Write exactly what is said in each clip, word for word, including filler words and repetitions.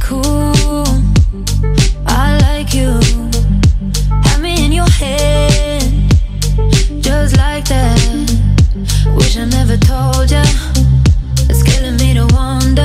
cool. I like you. Have me in your head, just like that. Wish I never told ya. It's killing me to wonder.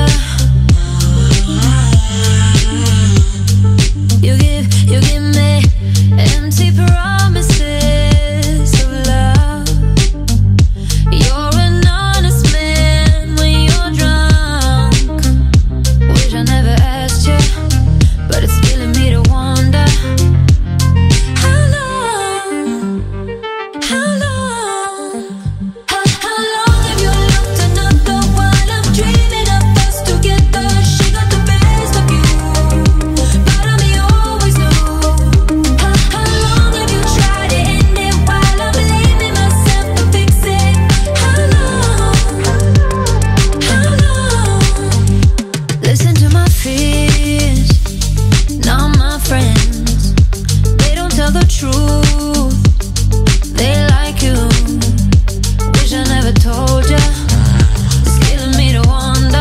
You give, you give me empty promises of love. You're an honest man when you're drunk. Wish I never asked you, but it's killing me to wonder. How long, how long, how, how long have you looked another while I'm dreaming of us together? She got the best of you, but I'm you always knew. How, how long have you tried to end it while I'm blaming myself to fix it? How long, how long? Listen to my fears, not my friends. They don't tell the truth. They like you. Wish I never told ya. It's killing me to wonder.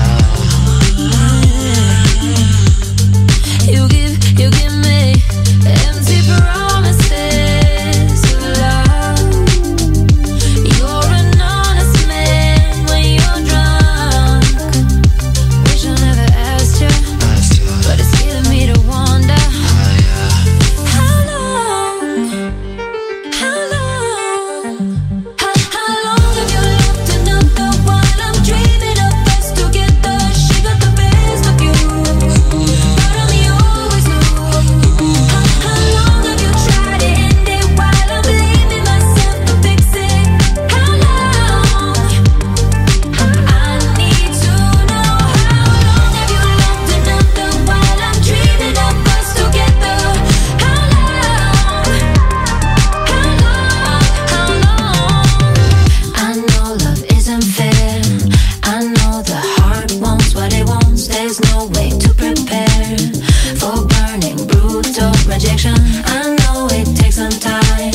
You give, you give me empty promises of love. You're an honest man when you're drunk. Wish I never asked you, but it's killing me to wonder. How long, how long, how, how long have you looked another while I'm dreaming of us together? She got the best of you, but I'm you always knew. How, how long have you tried to end it while I'm blaming myself to fix it? How long? I need to know. How long have you looked another while I'm dreaming of us together? How long? How long? How long? I know love isn't fair. I know the heart wants what it wants. There's no way to prepare for burning, brutal rejection. I know it takes some time.